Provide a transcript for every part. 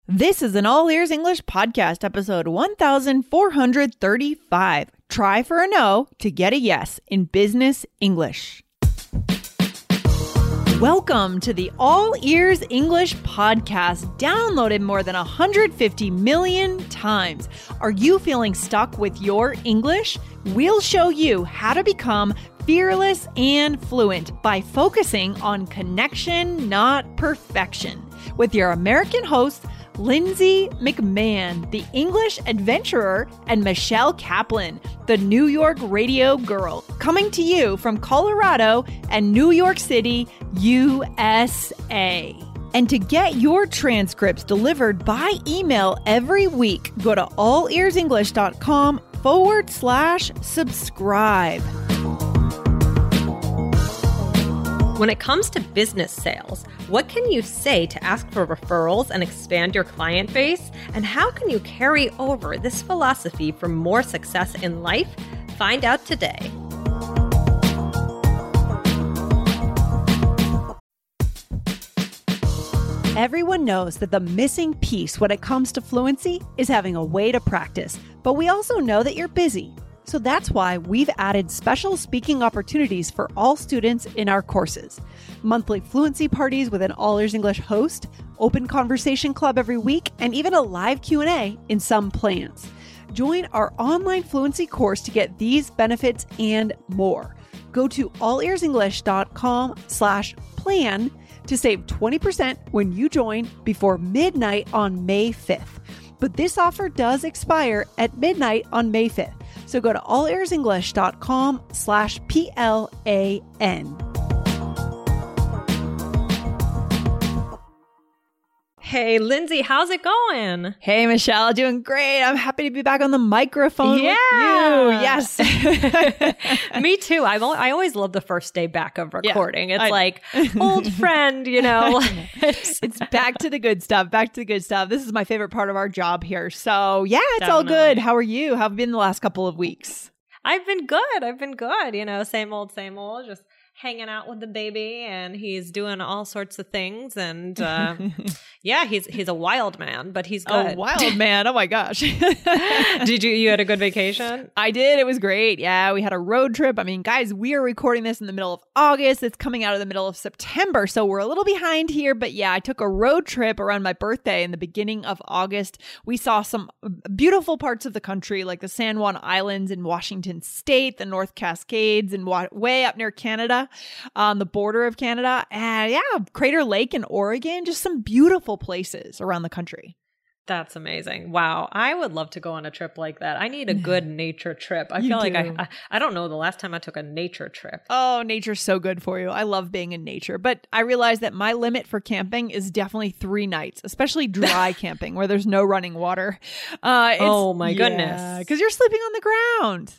This is an All Ears English podcast, episode 1435. Try for a no to get a yes in business English. Welcome to the All Ears English podcast, downloaded more than 150 million times. Are you feeling stuck with your English? We'll show you how to become fearless and fluent by focusing on connection, not perfection. With your American hosts, Lindsay McMahon, the English adventurer, and Michelle Kaplan, the New York radio girl, coming to you from Colorado and New York City, USA. And to get your transcripts delivered by email every week, go to allearsenglish.com/subscribe. When it comes to business sales, what can you say to ask for referrals and expand your client base? And how can you carry over this philosophy for more success in life? Find out today. Everyone knows that the missing piece when it comes to fluency is having a way to practice, but we also know that you're busy. So that's why we've added special speaking opportunities for all students in our courses. Monthly fluency parties with an All Ears English host, open conversation club every week, and even a live Q&A in some plans. Join our online fluency course to get these benefits and more. Go to allearsenglish.com/plan to save 20% when you join before midnight on May 5th. But this offer does expire at midnight on May 5th. So go to allearsenglish.com/PLAN. Hey, Lindsay, how's it going? Hey, Michelle, doing great. I'm happy to be back on the microphone with you. Yes. Me too. I always love the first day back of recording. It's like old friend, you know. It's back to the good stuff. Back to the good stuff. This is my favorite part of our job here. So yeah, it's all good. How are you? How have been the last couple of weeks? I've been good. You know, same old, just hanging out with the baby, and he's doing all sorts of things. And yeah, he's a wild man, but he's good. A wild man. Oh my gosh. Did you had a good vacation? I did. It was great. Yeah, we had a road trip. I mean, guys, we are recording this in the middle of August. It's coming out of the middle of September, so we're a little behind here. But yeah, I took a road trip around my birthday in the beginning of August. We saw some beautiful parts of the country, like the San Juan Islands in Washington State, the North Cascades, and way up near Canada, on the border of Canada. And yeah, Crater Lake in Oregon, just some beautiful places around the country. That's amazing. Wow. I would love to go on a trip like that. I need a good nature trip. I feel like I don't know the last time I took a nature trip. Oh, nature's so good for you. I love being in nature. But I realize that my limit for camping is definitely 3 nights, especially dry camping where there's no running water. Oh my goodness. Because you're sleeping on the ground.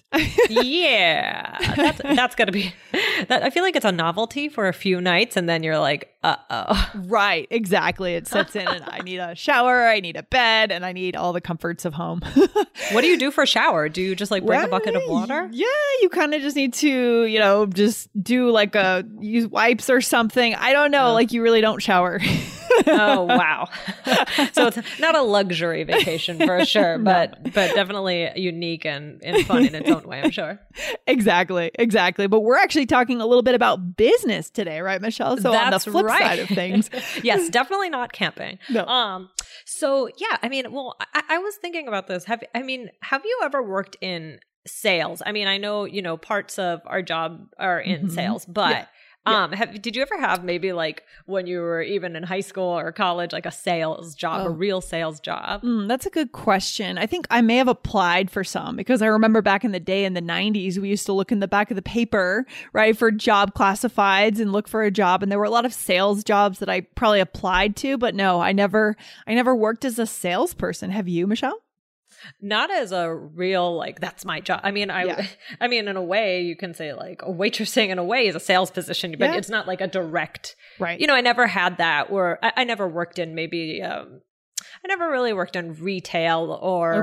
Yeah. That's going to be, I feel like it's a novelty for a few nights and then you're like, uh-oh. Right. Exactly. It sets in and I need a shower. I need a bed. And I need all the comforts of home. What do you do for a shower? Do you just like bring a bucket of water? Yeah, you kind of just need to, just do like use wipes or something. I don't know. Like you really don't shower. Oh, wow. So it's not a luxury vacation for sure, but definitely unique and fun in its own way, I'm sure. Exactly. But we're actually talking a little bit about business today, right, Michelle? So that's on the flip side of things. Yes, definitely not camping. No. So yeah, I mean, well, I was thinking about this. Have you ever worked in sales? I mean, I know, parts of our job are in sales, but did you ever have maybe like when you were even in high school or college, like a sales job, a real sales job? That's a good question. I think I may have applied for some because I remember back in the day in the 90s, we used to look in the back of the paper, right, for job classifieds and look for a job. And there were a lot of sales jobs that I probably applied to, but no, I never worked as a salesperson. Have you, Michelle? Not as a real, like, that's my job. I mean, I mean, in a way, you can say like a waitressing in a way is a sales position, but it's not like a direct, right. I never had that, or I never worked in maybe, never really worked in retail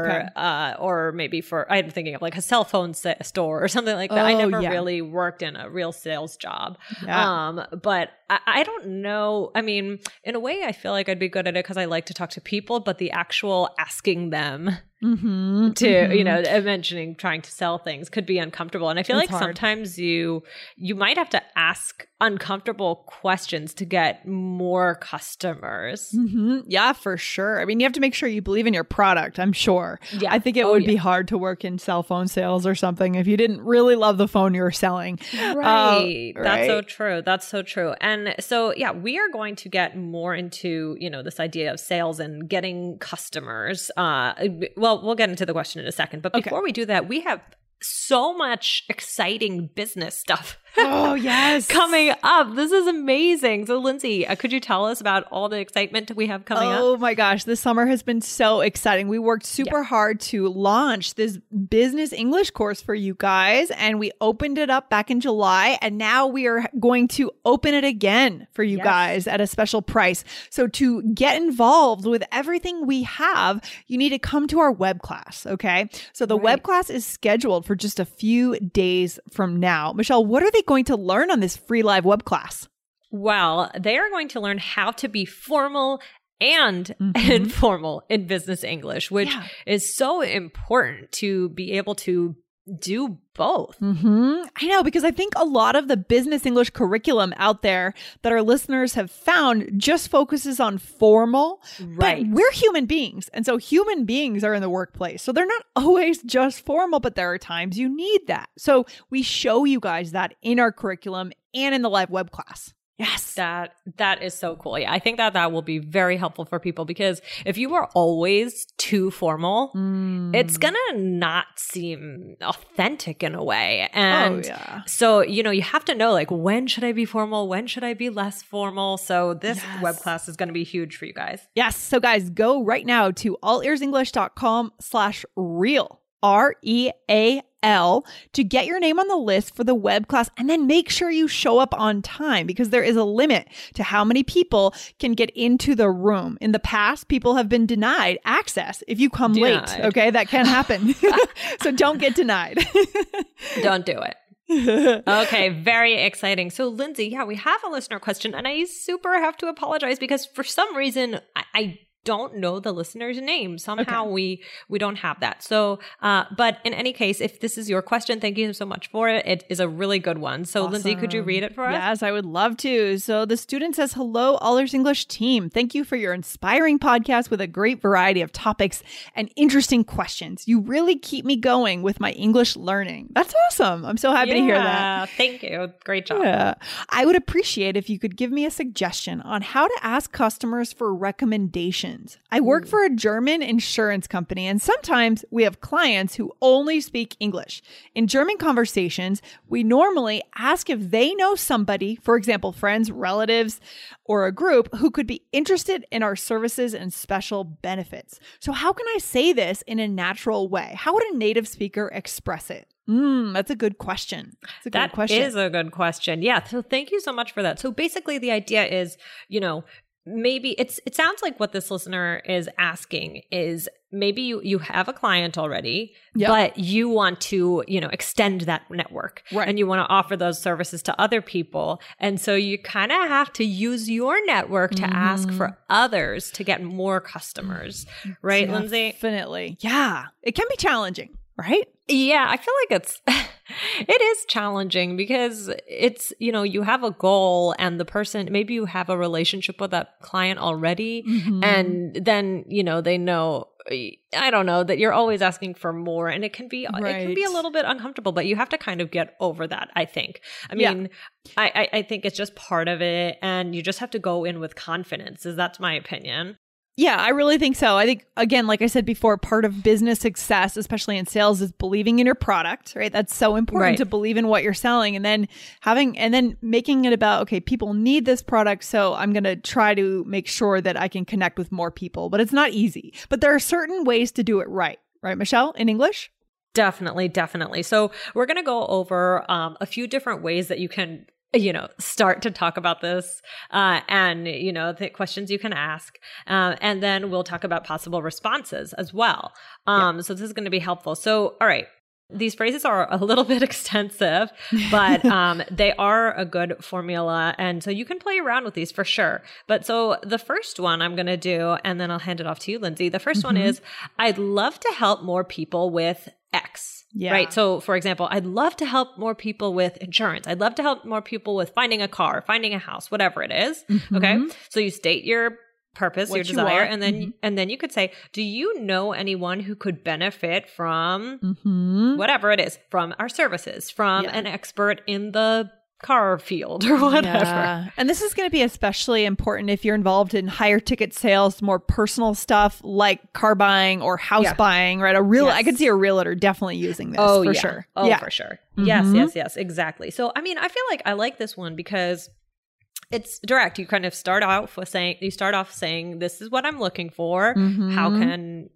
or maybe I'm thinking of like a cell phone store or something like that. I never really worked in a real sales job. Yeah. But I don't know. I mean, in a way, I feel like I'd be good at it because I like to talk to people, but the actual asking them to, mentioning trying to sell things could be uncomfortable. And I feel like sometimes you might have to ask uncomfortable questions to get more customers. Yeah, for sure. I mean, you have to make sure you believe in your product, I'm sure. Yeah. I think it would be hard to work in cell phone sales or something if you didn't really love the phone you were selling. Right. That's so true. That's so true. And so, we are going to get more into, this idea of sales and getting customers. Well, we'll get into the question in a second. But before we do that, we have so much exciting business stuff coming up. This is amazing. So Lindsay, could you tell us about all the excitement we have coming up? Oh my gosh, this summer has been so exciting. We worked super hard to launch this business English course for you guys, and we opened it up back in July, and now we are going to open it again for you guys at a special price. So to get involved with everything we have, you need to come to our web class, okay? So the web class is scheduled for just a few days from now. Michelle, what are they going to learn on this free live web class? Well, they are going to learn how to be formal and informal in business English, which is so important to be able to do both. I know, because I think a lot of the business English curriculum out there that our listeners have found just focuses on formal, but we're human beings. And so human beings are in the workplace. So they're not always just formal, but there are times you need that. So we show you guys that in our curriculum and in the live web class. Yes. That is so cool. Yeah, I think that will be very helpful for people, because if you are always too formal, it's going to not seem authentic in a way. And so, you have to know, like, when should I be formal? When should I be less formal? So this web class is going to be huge for you guys. Yes. So guys, go right now to allearsenglish.com/real. REAL to get your name on the list for the web class, and then make sure you show up on time, because there is a limit to how many people can get into the room. In the past, people have been denied access if you come late. Okay, that can happen. So don't get denied. Don't do it. Okay, very exciting. So Lindsay, we have a listener question, and I super have to apologize because for some reason I don't know the listener's name. Somehow we don't have that. So, but in any case, if this is your question, thank you so much for it. It is a really good one. So awesome. Lindsay, could you read it for us? Yes, I would love to. So the student says, hello, All Ears English team. Thank you for your inspiring podcast with a great variety of topics and interesting questions. You really keep me going with my English learning. That's awesome. I'm so happy to hear that. Thank you. Great job. Yeah. I would appreciate if you could give me a suggestion on how to ask customers for recommendations. I work for a German insurance company, and sometimes we have clients who only speak English. In German conversations, we normally ask if they know somebody, for example, friends, relatives, or a group who could be interested in our services and special benefits. So how can I say this in a natural way? How would a native speaker express it? That's a good question. That is a good question. Yeah. So thank you so much for that. So basically the idea is, maybe it sounds like what this listener is asking is maybe you have a client already, but you want to, extend that network and you want to offer those services to other people. And so you kind of have to use your network to ask for others to get more customers. Right, Lindsay? Definitely. Yeah. It can be challenging, right? Yeah, I feel like it is challenging because it's, you have a goal and the person, maybe you have a relationship with that client already. And then, they know, I don't know, that you're always asking for more, and it can be a little bit uncomfortable, but you have to kind of get over that, I think. I mean, I think it's just part of it, and you just have to go in with confidence. That's my opinion. Yeah, I really think so. I think, again, like I said before, part of business success, especially in sales, is believing in your product, right? That's so important to believe in what you're selling, and then making it about, okay, people need this product, so I'm going to try to make sure that I can connect with more people. But it's not easy. But there are certain ways to do it right, Michelle, in English? Definitely. So we're going to go over a few different ways that you can start to talk about this and, the questions you can ask. And then we'll talk about possible responses as well. So this is going to be helpful. So, all right. These phrases are a little bit extensive, but they are a good formula. And so you can play around with these for sure. But so the first one I'm going to do, and then I'll hand it off to you, Lindsay. The first one is, I'd love to help more people with X. Yeah. Right. So for example, I'd love to help more people with insurance. I'd love to help more people with finding a car, finding a house, whatever it is. Okay. So you state your purpose, your desire, and then you could say, do you know anyone who could benefit from whatever it is, from our services, from an expert in the car field or whatever. Yeah. And this is going to be especially important if you're involved in higher ticket sales, more personal stuff like car buying or house buying, right? I could see a realtor definitely using this for sure. Oh, for sure. Yes, exactly. So, I mean, I feel like I like this one because it's direct. You kind of start off saying, this is what I'm looking for. How can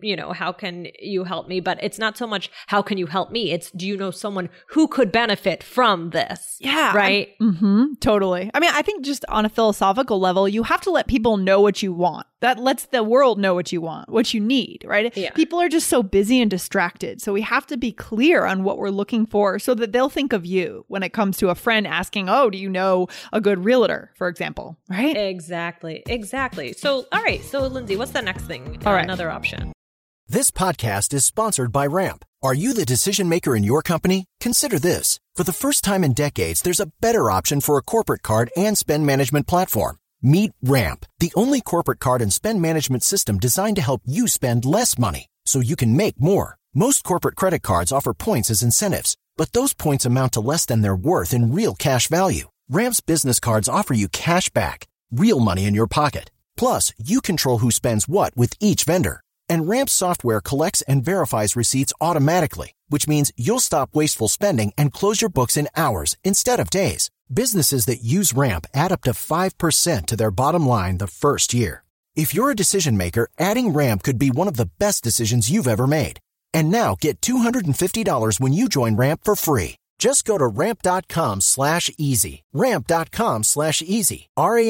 you help me? But it's not so much, how can you help me? It's, do you know someone who could benefit from this? Yeah. Right. Totally. I mean, I think just on a philosophical level, you have to let people know what you want. That lets the world know what you want, what you need, right? Yeah. People are just so busy and distracted. So we have to be clear on what we're looking for so that they'll think of you when it comes to a friend asking, oh, do you know a good realtor, for example, right? Exactly. So, all right. So, Lindsay, what's the next thing? All right. Another option. This podcast is sponsored by Ramp. Are you the decision maker in your company? Consider this. For the first time in decades, there's a better option for a corporate card and spend management platform. Meet Ramp, the only corporate card and spend management system designed to help you spend less money so you can make more. Most corporate credit cards offer points as incentives, but those points amount to less than their worth in real cash value. Ramp's business cards offer you cash back, real money in your pocket. Plus, you control who spends what with each vendor. And Ramp's software collects and verifies receipts automatically, which means you'll stop wasteful spending and close your books in hours instead of days. Businesses that use Ramp add up to 5% to their bottom line the first year. If you're a decision maker, adding Ramp could be one of the best decisions you've ever made. And now get $250 when you join Ramp for free. Just go to ramp.com/easy. Ramp.com/easy.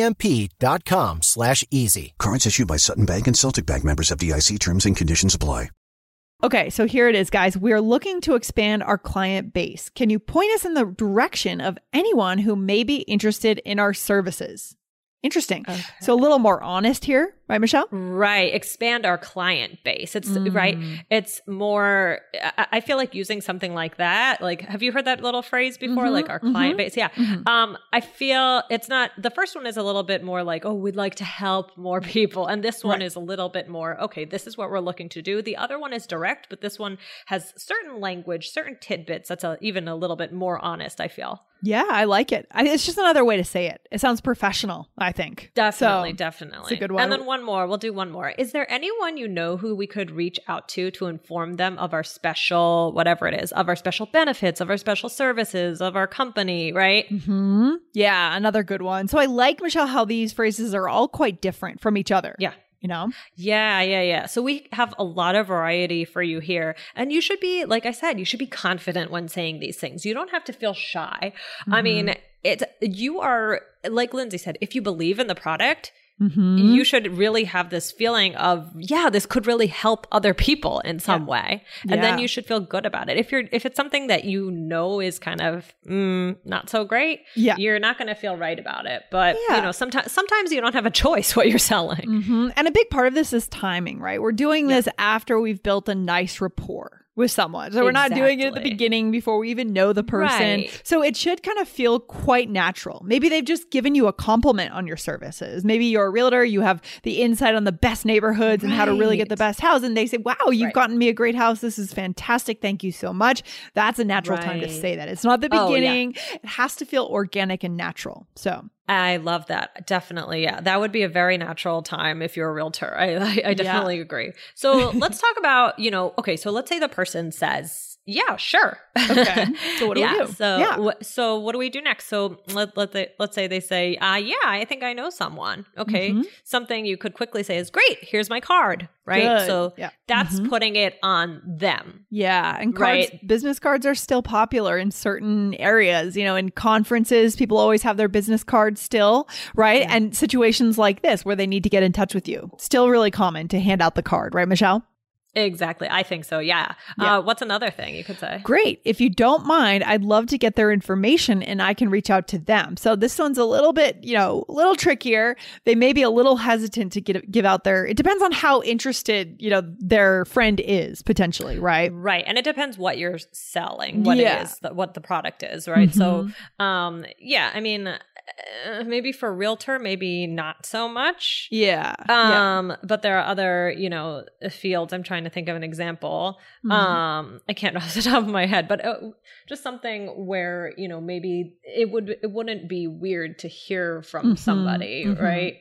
RAMP.com/easy. Cards issued by Sutton Bank and Celtic Bank, members of FDIC. Terms and conditions apply. Okay, so here it is, guys. We're looking to expand our client base. Can you point us in the direction of anyone who may be interested in our services? Interesting. Okay. So a little more honest here, right, Michelle? Right. Expand our client base. It's right. It's more, I feel like using something like that. Like, have you heard that little phrase before? Like our client base. Yeah. I feel it's not, the first one is a little bit more like, oh, we'd like to help more people. And this one is a little bit more, okay, this is what we're looking to do. The other one is direct, but this one has certain language, certain tidbits. That's even a little bit more honest, I feel. Yeah, I like it. It's just another way to say it. It sounds professional, I think. Definitely. It's a good one. And then one more. We'll do one more. Is there anyone you know who we could reach out to inform them of our special, whatever it is, of our special benefits, of our special services, of our company, right? Yeah, another good one. So I like, Michelle, how these phrases are all quite different from each other. Yeah. You know? Yeah. So we have a lot of variety for you here. And you should be, like I said, you should be confident when saying these things. You don't have to feel shy. I mean, you are, like Lindsay said, if you believe in the product, you should really have this feeling of, yeah, this could really help other people in some way. And then you should feel good about it. If it's something that you know is kind of not so great, you're not going to feel right about it. But you know, sometimes you don't have a choice what you're selling. And a big part of this is timing, right? We're doing this after we've built a nice rapport with someone. So we're not doing it at the beginning before we even know the person. Right. So it should kind of feel quite natural. Maybe they've just given you a compliment on your services. Maybe you're a realtor, you have the insight on the best neighborhoods and how to really get the best house. And they say, wow, you've gotten me a great house. This is fantastic. Thank you so much. That's a natural time to say that. It's not the beginning. It has to feel organic and natural. So I love that. Definitely. Yeah. That would be a very natural time if you're a realtor. I definitely agree. So let's talk about, okay, so let's say the person says, yeah, sure. Okay. So what do we do? So what do we do next? So let's say they say, yeah, I think I know someone. Okay. Something you could quickly say is, great, here's my card. Right. Good. So that's putting it on them. Yeah. And cards, business cards are still popular in certain areas. In conferences, people always have their business cards still, right? Yeah. And situations like this where they need to get in touch with you, still really common to hand out the card, right, Michelle? Exactly. I think so. Yeah. What's another thing you could say? Great. If you don't mind, I'd love to get their information and I can reach out to them. So this one's a little bit, a little trickier. They may be a little hesitant to give out it depends on how interested, their friend is potentially, right? Right. And it depends what you're selling, what it is, what the product is, right? So, I mean, maybe for realtor, maybe not so much. Yeah. But there are other, fields. I'm trying to think of an example. I can't off the top of my head, but just something where, maybe it wouldn't be weird to hear from somebody, right?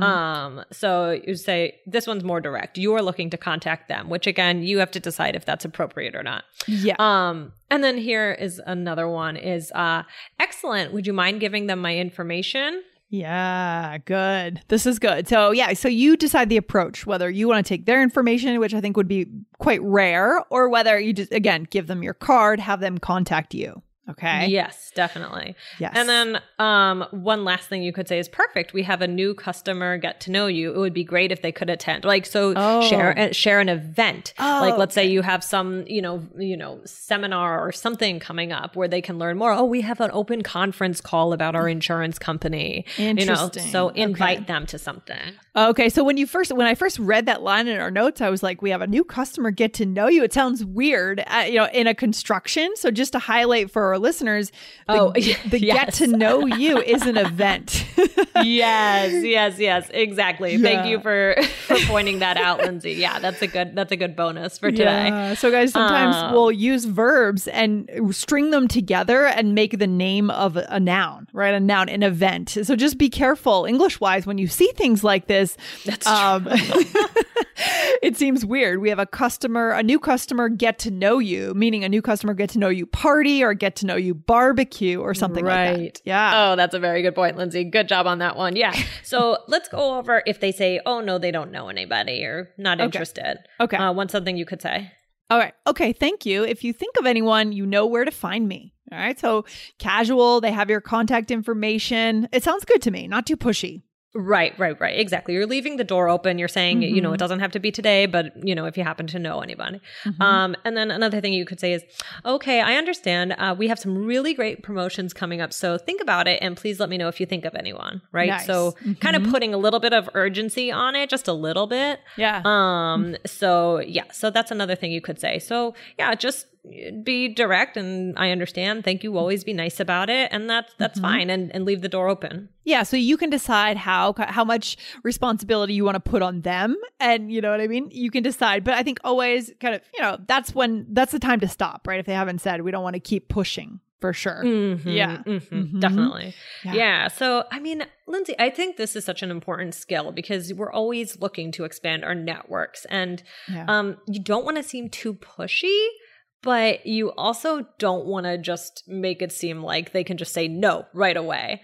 So you say this one's more direct. You are looking to contact them, which again, you have to decide if that's appropriate or not. Yeah. And then here is another one is, excellent. Would you mind giving them my information? Yeah, good. This is good. So so you decide the approach, whether you want to take their information, which I think would be quite rare, or whether you just, again, give them your card, have them contact you. Okay. Yes, definitely. Yes. And then one last thing you could say is perfect. We have a new customer get to know you. It would be great if they could attend. Share an event. Let's say you have some, seminar or something coming up where they can learn more. Oh, we have an open conference call about our insurance company. Interesting. So invite them to something. Okay. So when I first read that line in our notes, I was like, we have a new customer get to know you. It sounds weird, in a construction. So just to highlight for our listeners, the get to know you is an event. Yes, exactly. Yeah. Thank you for pointing that out, Lindsay. Yeah, that's a good bonus for today. Yeah. So guys, sometimes we'll use verbs and string them together and make the name of a noun, right? A noun, an event. So just be careful English-wise when you see things like this. That's true. It seems weird. We have a new customer get to know you, meaning a new customer get to know you party or get to know you barbecue or something like that. Yeah. Oh, that's a very good point, Lindsay. Good job on that one. Yeah. So let's go over if they say, oh, no, they don't know anybody or not interested. Okay. What's something you could say? All right. Okay. Thank you. If you think of anyone, you know where to find me. All right. So casual, they have your contact information. It sounds good to me. Not too pushy. Right. Exactly. You're leaving the door open. You're saying, it doesn't have to be today, but, if you happen to know anybody. And then another thing you could say is, okay, I understand. We have some really great promotions coming up. So think about it and please let me know if you think of anyone. Right. Nice. So kind of putting a little bit of urgency on it, just a little bit. Yeah. So that's another thing you could say. So just be direct and I understand. Thank you. Always be nice about it. And that's fine. And leave the door open. Yeah. So you can decide how much responsibility you want to put on them. And you know what I mean? You can decide. But I think always kind of, that's the time to stop, right? If they haven't said, we don't want to keep pushing for sure. Definitely. Yeah. So, I mean, Lindsay, I think this is such an important skill because we're always looking to expand our networks and you don't want to seem too pushy. But you also don't want to just make it seem like they can just say no right away.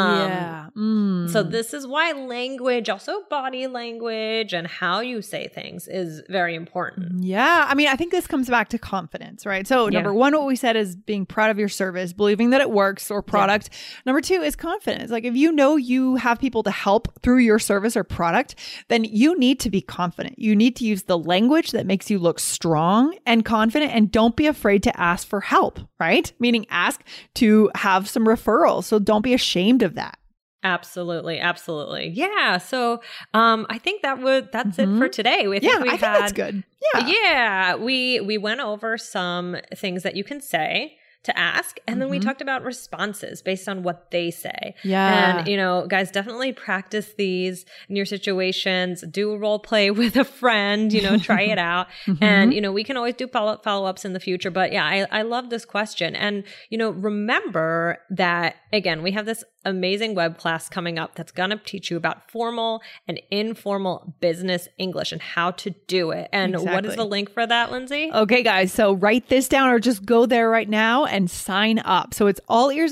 So this is why language, also body language and how you say things is very important. Yeah. I mean, I think this comes back to confidence, right? So number one, what we said is being proud of your service, believing that it works or product. Number two is confidence. Like if you know you have people to help through your service or product, then you need to be confident. You need to use the language that makes you look strong and confident and don't be afraid to ask for help, right? Meaning ask to have some referrals. So don't be ashamed of that. Absolutely. Yeah. So I think that's it for today. I think that's good. Yeah. We went over some things that you can say to ask. And then we talked about responses based on what they say. Yeah. And, guys, definitely practice these in your situations. Do a role play with a friend, try it out. And, we can always do follow-ups in the future. But yeah, I love this question. And, remember that, again, we have this amazing web class coming up that's going to teach you about formal and informal business English and how to do it. And what is the link for that, Lindsay? Okay, guys. So write this down or just go there right now and sign up. So it's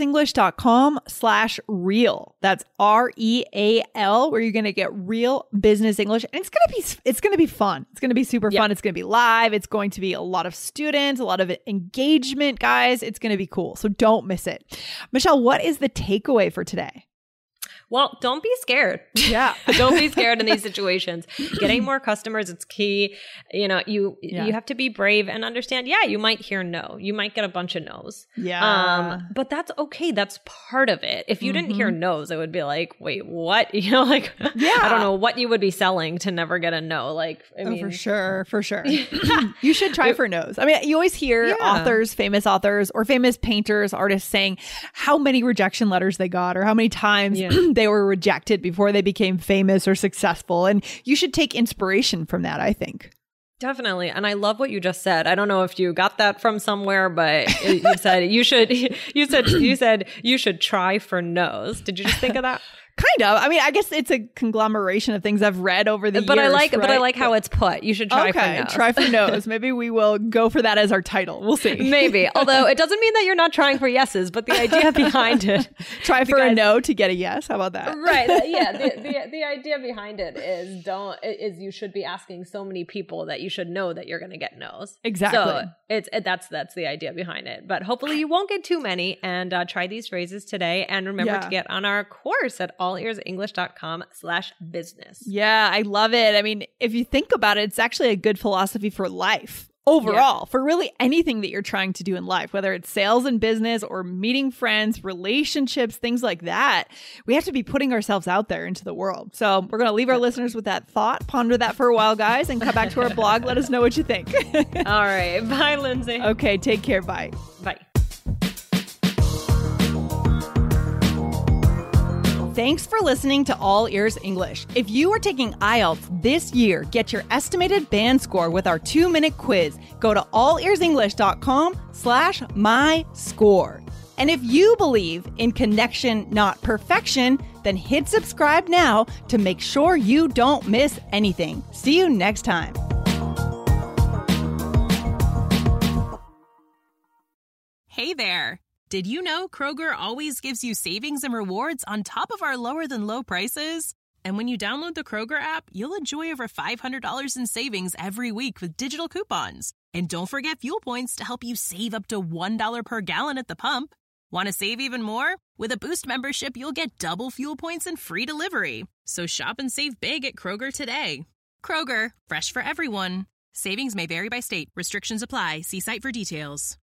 allearsenglish.com/real. That's REAL, where you're going to get real business English. And it's going to be fun. It's going to be super fun. It's going to be live. It's going to be a lot of students, a lot of engagement, guys. It's going to be cool. So don't miss it. Michelle, what is the takeaway for today? Well, don't be scared. Yeah. Don't be scared in these situations. Getting more customers, it's key. You know, you have to be brave and understand, you might hear no. You might get a bunch of no's. Yeah. But that's okay. That's part of it. If you didn't hear no's, it would be like, wait, what? You know, like, I don't know what you would be selling to never get a no. Like, I mean, for sure. You should try for no's. I mean, you always hear famous authors or famous painters, artists saying how many rejection letters they got or how many times they were rejected before they became famous or successful. And you should take inspiration from that, I think. Definitely. And I love what you just said. I don't know if you got that from somewhere, but you said you should try for no's. Did you just think of that? Kind of. I mean, I guess it's a conglomeration of things I've read over the years. But I like how it's put. You should try for no's. Try for no's. Maybe we will go for that as our title. We'll see. Maybe. Although it doesn't mean that you're not trying for yeses, but the idea behind it. Try for a no to get a yes. How about that? Right. The idea behind it is you should be asking so many people that you should know that you're going to get no's. Exactly. So that's the idea behind it. But hopefully you won't get too many, and try these phrases today. And remember to get on our course at allearsenglish.com/business. Yeah, I love it. I mean, if you think about it, it's actually a good philosophy for life overall, for really anything that you're trying to do in life, whether it's sales and business or meeting friends, relationships, things like that. We have to be putting ourselves out there into the world. So we're going to leave our listeners with that thought. Ponder that for a while, guys, and come back to our blog. Let us know what you think. All right. Bye, Lindsay. Okay, take care. Bye. Bye. Thanks for listening to All Ears English. If you are taking IELTS this year, get your estimated band score with our 2-minute quiz. Go to allearsenglish.com/myscore. And if you believe in connection, not perfection, then hit subscribe now to make sure you don't miss anything. See you next time. Hey there. Did you know Kroger always gives you savings and rewards on top of our lower than low prices? And when you download the Kroger app, you'll enjoy over $500 in savings every week with digital coupons. And don't forget fuel points to help you save up to $1 per gallon at the pump. Want to save even more? With a Boost membership, you'll get double fuel points and free delivery. So shop and save big at Kroger today. Kroger, fresh for everyone. Savings may vary by state. Restrictions apply. See site for details.